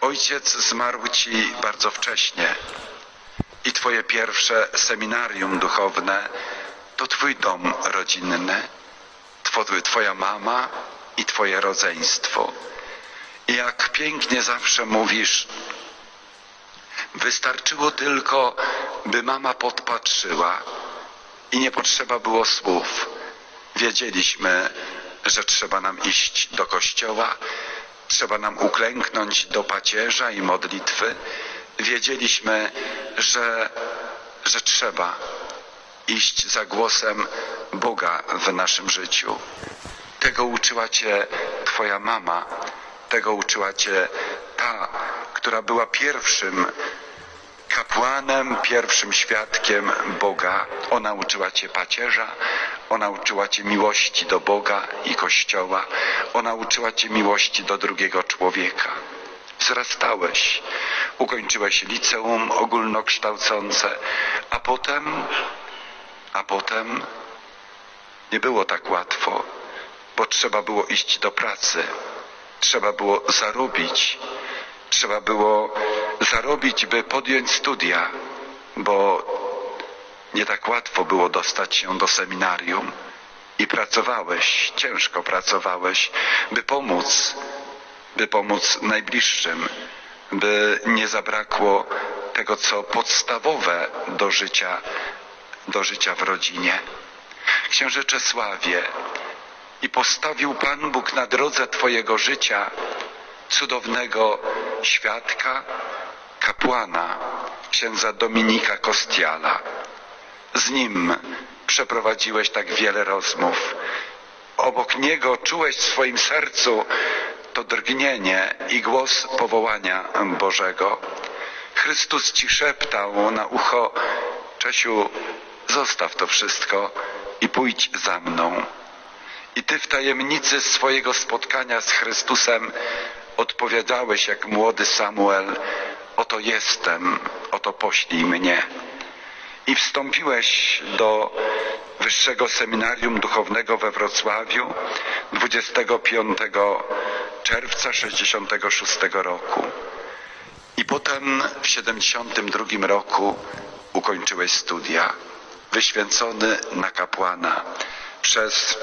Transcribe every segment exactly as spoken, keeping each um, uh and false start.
Ojciec zmarł ci bardzo wcześnie i twoje pierwsze seminarium duchowne to twój dom rodzinny, twoja mama i twoje rodzeństwo. I jak pięknie zawsze mówisz, wystarczyło tylko, by mama podpatrzyła i nie potrzeba było słów. Wiedzieliśmy, że trzeba nam iść do kościoła, trzeba nam uklęknąć do pacierza i modlitwy. Wiedzieliśmy, że, że trzeba iść za głosem Boga w naszym życiu. Tego uczyła cię twoja mama, tego uczyła cię ta, która była pierwszym kapłanem, pierwszym świadkiem Boga. Ona uczyła cię pacierza, ona uczyła cię miłości do Boga i Kościoła, ona uczyła cię miłości do drugiego człowieka. Wzrastałeś, ukończyłeś liceum ogólnokształcące, a potem, a potem nie było tak łatwo, bo trzeba było iść do pracy, trzeba było zarobić, trzeba było zarobić, by podjąć studia, bo nie tak łatwo było dostać się do seminarium i pracowałeś, ciężko pracowałeś, by pomóc, by pomóc najbliższym, by nie zabrakło tego, co podstawowe do życia, do życia w rodzinie. Księże Czesławie, i postawił Pan Bóg na drodze twojego życia cudownego świadka, kapłana, księdza Dominika Kostiala. Z nim przeprowadziłeś tak wiele rozmów. Obok niego czułeś w swoim sercu to drgnienie i głos powołania Bożego. Chrystus ci szeptał na ucho: Czesiu, zostaw to wszystko i pójdź za mną. I ty w tajemnicy swojego spotkania z Chrystusem odpowiadałeś jak młody Samuel: oto jestem, oto poślij mnie. I wstąpiłeś do Wyższego Seminarium Duchownego we Wrocławiu dwudziestego piątego czerwca sześćdziesiątego szóstego roku. I potem w siedemdziesiątym drugim roku ukończyłeś studia, wyświęcony na kapłana przez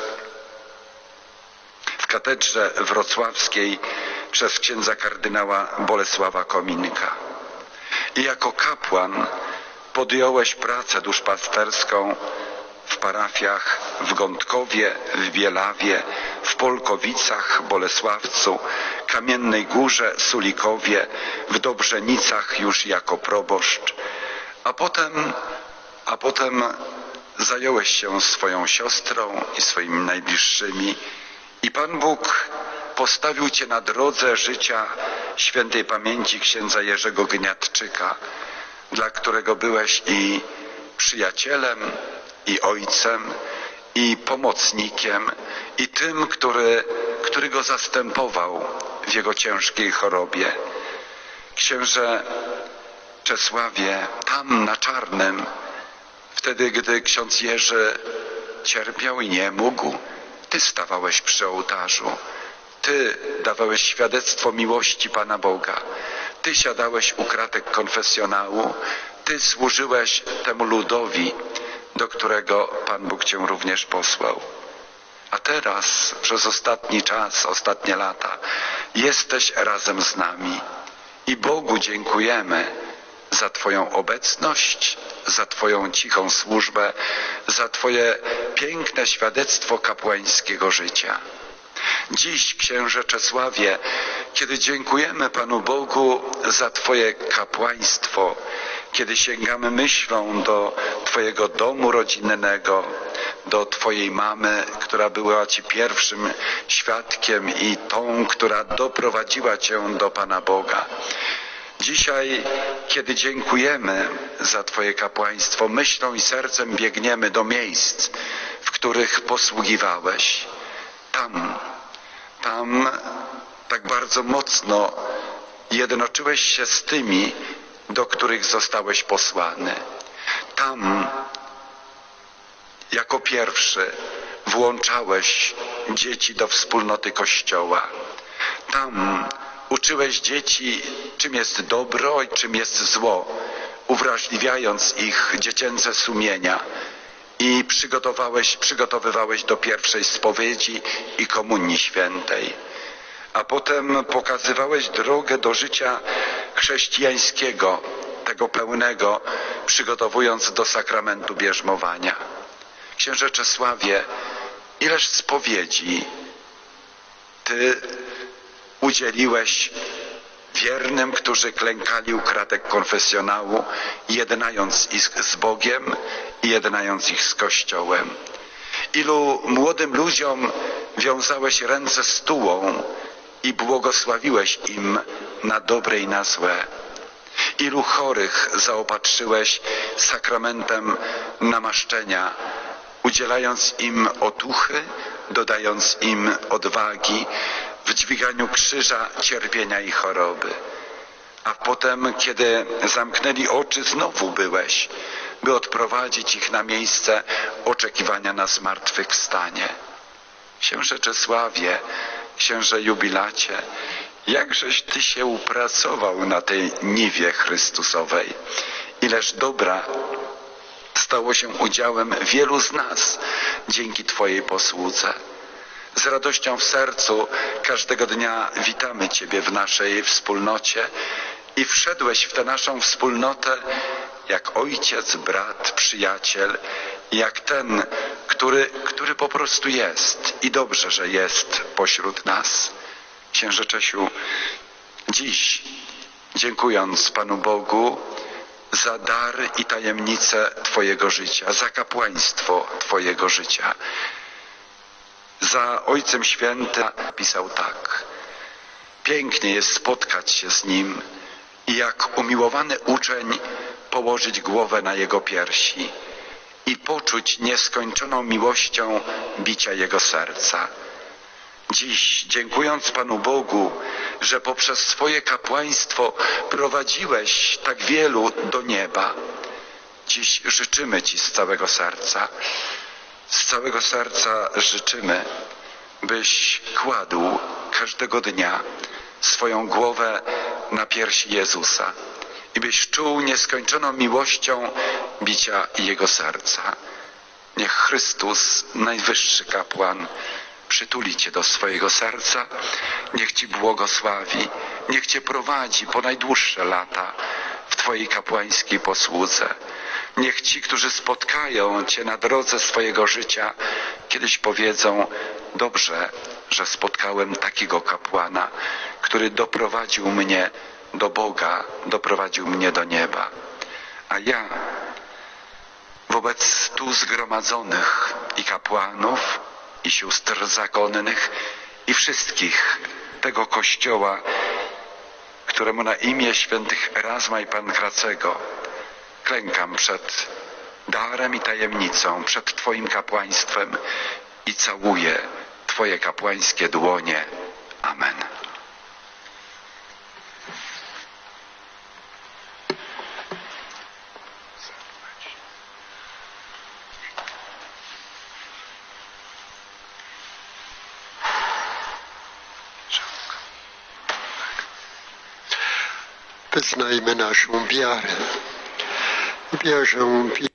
w katedrze wrocławskiej przez księdza kardynała Bolesława Kominka. I jako kapłan podjąłeś pracę duszpasterską w parafiach w Gądkowie, w Bielawie, w Polkowicach, Bolesławcu, Kamiennej Górze, Sulikowie, w Dobrzenicach już jako proboszcz. A potem, a potem zająłeś się swoją siostrą i swoimi najbliższymi i Pan Bóg postawił cię na drodze życia świętej pamięci księdza Jerzego Gniatczyka, dla którego byłeś i przyjacielem, i ojcem, i pomocnikiem, i tym, który, który go zastępował w jego ciężkiej chorobie. Księże Czesławie, tam na Czarnym, wtedy, gdy ksiądz Jerzy cierpiał i nie mógł, ty stawałeś przy ołtarzu. Ty dawałeś świadectwo miłości Pana Boga. Ty siadałeś u kratek konfesjonału. Ty służyłeś temu ludowi, do którego Pan Bóg cię również posłał. A teraz, przez ostatni czas, ostatnie lata, jesteś razem z nami. I Bogu dziękujemy za twoją obecność, za twoją cichą służbę, za twoje piękne świadectwo kapłańskiego życia. Dziś, księże Czesławie, kiedy dziękujemy Panu Bogu za twoje kapłaństwo, kiedy sięgamy myślą do twojego domu rodzinnego, do twojej mamy, która była ci pierwszym świadkiem i tą, która doprowadziła cię do Pana Boga. Dzisiaj, kiedy dziękujemy za twoje kapłaństwo, myślą i sercem biegniemy do miejsc, w których posługiwałeś. Tam, tam tak bardzo mocno jednoczyłeś się z tymi, do których zostałeś posłany. Tam jako pierwszy włączałeś dzieci do wspólnoty Kościoła. Tam uczyłeś uczyłeś dzieci, czym jest dobro i czym jest zło, uwrażliwiając ich dziecięce sumienia i przygotowałeś, przygotowywałeś do pierwszej spowiedzi i komunii świętej. A potem pokazywałeś drogę do życia chrześcijańskiego, tego pełnego, przygotowując do sakramentu bierzmowania. Księże Czesławie, ileż spowiedzi Ty udzieliłeś wiernym, którzy klękali u kratek konfesjonału, jednając ich z Bogiem i jednając ich z Kościołem. Ilu młodym ludziom wiązałeś ręce stułą i błogosławiłeś im na dobre i na złe. Ilu chorych zaopatrzyłeś sakramentem namaszczenia, udzielając im otuchy, dodając im odwagi w dźwiganiu krzyża, cierpienia i choroby. A potem, kiedy zamknęli oczy, znowu byłeś, by odprowadzić ich na miejsce oczekiwania na zmartwychwstanie. Księże Czesławie, księże jubilacie, jakżeś Ty się upracował na tej niwie Chrystusowej. Ileż dobra stało się udziałem wielu z nas dzięki Twojej posłudze. Z radością w sercu każdego dnia witamy Ciebie w naszej wspólnocie i wszedłeś w tę naszą wspólnotę jak ojciec, brat, przyjaciel, jak ten, który, który po prostu jest i dobrze, że jest pośród nas. Księże Czesiu, dziś, dziękując Panu Bogu za dar i tajemnicę Twojego życia, za kapłaństwo Twojego życia, za Ojcem Świętym pisał tak: pięknie jest spotkać się z Nim i jak umiłowany uczeń położyć głowę na Jego piersi i poczuć nieskończoną miłością bicia Jego serca. Dziś, dziękując Panu Bogu, że poprzez swoje kapłaństwo prowadziłeś tak wielu do nieba, dziś życzymy Ci z całego serca, z całego serca życzymy, byś kładł każdego dnia swoją głowę na piersi Jezusa i byś czuł nieskończoną miłością bicia Jego serca. Niech Chrystus, najwyższy kapłan, przytuli Cię do swojego serca, niech Ci błogosławi, niech Cię prowadzi po najdłuższe lata w Twojej kapłańskiej posłudze. Niech ci, którzy spotkają Cię na drodze swojego życia, kiedyś powiedzą: dobrze, że spotkałem takiego kapłana, który doprowadził mnie do Boga, doprowadził mnie do nieba. A ja wobec tu zgromadzonych i kapłanów, i sióstr zakonnych, i wszystkich tego Kościoła, któremu na imię świętych Erasma i Pankracego klękam przed darem i tajemnicą, przed Twoim kapłaństwem i całuję Twoje kapłańskie dłonie. Amen. Wyznajmy naszą wiarę. Wierzę w